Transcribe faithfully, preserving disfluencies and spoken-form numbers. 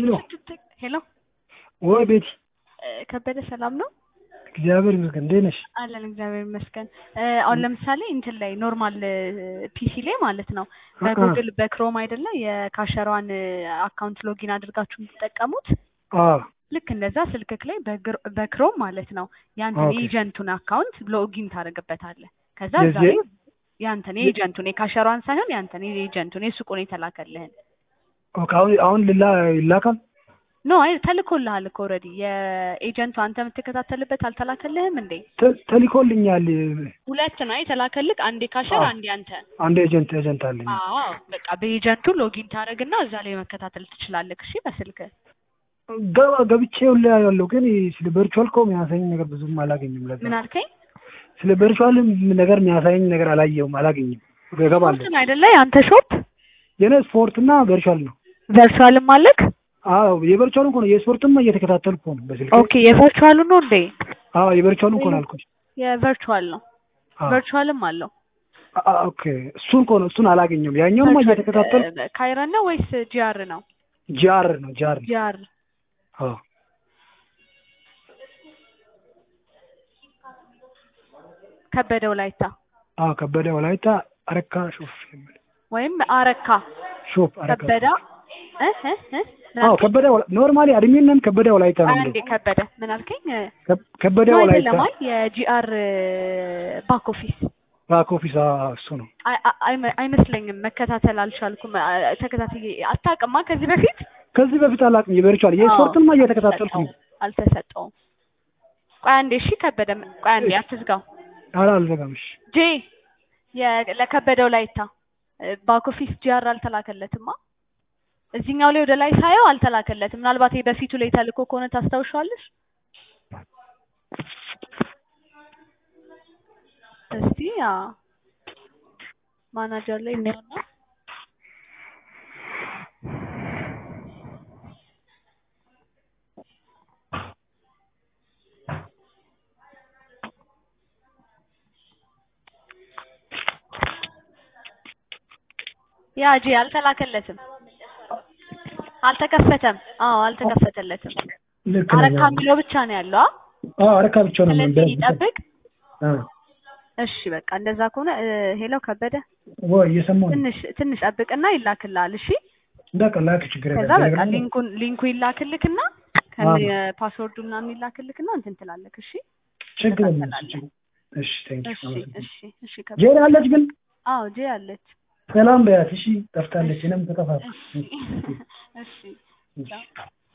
ሄሎ ሄሎ ወይ ቤቲ ከበደ ሰላም ነው? እግዚአብሔር ይመስገን። እንዴት ነሽ? አለን እግዚአብሔር ይመስገን። አሁን ለምሳሌ እንትን ላይ ኖርማል ፒሲ ላይ ማለት ነው በጉግል በክሮም አይደለ የካሸሯን አካውንት ሎጊን አድርጋችሁ የምትጠቀሙት? አዎ ልክ እንደዛ ስልክክ ላይ በክሮም ማለት ነው ያንተን ኤጀንቱን አካውንት ሎጊን ታደርግበታለህ። ከዛ እዛ ላይ ያንተን ኤጀንቱን የካሸሯን ሳይሆን ያንተን ኤጀንቱን የሱቁን የተላከልህን ኦኬ። አሁን ልላ ይላካል? ኖ አይ ተልኮልሃል እኮ ኦሬዲ የኤጀንቱ አንተ የምትከታተልበት አልተላከልህም እንዴ? ተልኮልኛል። ሁለት ነው የተላከልክ፣ አንዴ ካሸር አንዴ አንተ። አንዴ ኤጀንት ኤጀንት አለኝ። አዎ በቃ በኤጀንቱ ሎጊን ታረግና እዛ ላይ መከታተል ትችላለህ። እሺ በስልክ ገባ ገብቼው ላይ ያለው ግን ስለ ቨርቹዋል ኮም ያሳየኝ ነገር ብዙም አላገኝም። ለዛ ምን አልከኝ? ስለ ቨርቹዋል ነገር የሚያሳየኝ ነገር አላየውም አላገኝም። ገባለሁ ስፖርት አይደለ ያንተ ሾፕ? የኔ ስፖርትና ቨርቹዋል ነው። ቨርቹዋልም አለክ? አዎ የቨርቹዋሉን እኮ ነው የስፖርትም እየተከታተልኩ ነው በስልክ። ኦኬ የቨርቹዋሉ ነው እንዴ? አዎ የቨርቹዋሉን እኮ ነው አልኩት። የቨርቹዋል ነው። ቨርቹዋልም አለው። ኦኬ እሱን እኮ ነው እሱን አላገኘውም። ያኛውማ እየተከታተልኩ። ካይረን ነው ወይስ ጂአር ነው? ጂአር ነው ጂአር ጂአር። አዎ ከበደ ወላይታ። አዎ ከበደ ወላይታ አረካ ሾፍ ወይም አረካ ሾፍ አረካ ከበደ እህ እህ አዎ ከበደ ኖርማሊ አድሚንን ከበደ ወላይታ ነው። አንዴ ከበደ ምን አልከኝ? ከበደ ወላይታ ለማል የጂአር ባክ ኦፊስ ባክ ኦፊስ እሱ ነው። አይመስለኝም መከታተል አልቻልኩም። ተከታታይ አታውቅማ ከዚህ በፊት ከዚህ በፊት አላውቅም። የቨርቹዋል የስፖርትንማ እየተከታተልኩ ነው። አልተሰጠውም። ቆይ አንዴ እሺ ከበደ ቆይ አንዴ አትዝጋው። ኧረ አልዘጋም። እሺ ጄ ለከበደ ወላይታ ባክ ኦፊስ ጂአር አልተላከለትማ። እዚህኛው ላይ ወደ ላይ ሳየው አልተላከለትም። ምናልባት በፊቱ ላይ ተልኮ ከሆነ ታስታውሻለሽ? እስቲ ያ ማናጀር ላይ ነው ነው ያ ጂ አልተላከለትም። አልተከፈተም። አዎ አልተከፈተለትም። አረካ የሚለው ብቻ ነው ያለው። አዎ አረካ ብቻ ነው ማለት ይጠብቅ። እሺ በቃ እንደዛ ከሆነ ሄሎ ከበደ ወይ እየሰማሁ ትንሽ ትንሽ ጠብቅና ይላክልሃል። እሺ እንዳቀላክ ችግር የለም። ከዛ በቃ ሊንኩን ሊንኩ ይላክልክና ከፓስወርዱ ምናምን ይላክልክና እንትን ትላለክ። እሺ ችግር የለም። እሺ ቴንክ ዩ። እሺ እሺ ጄ አለች ግን? አዎ ጄ አለች። ሰላም በያት። እሺ ጠፍታለች። እኔም ተጠፋች። እሺ እሺ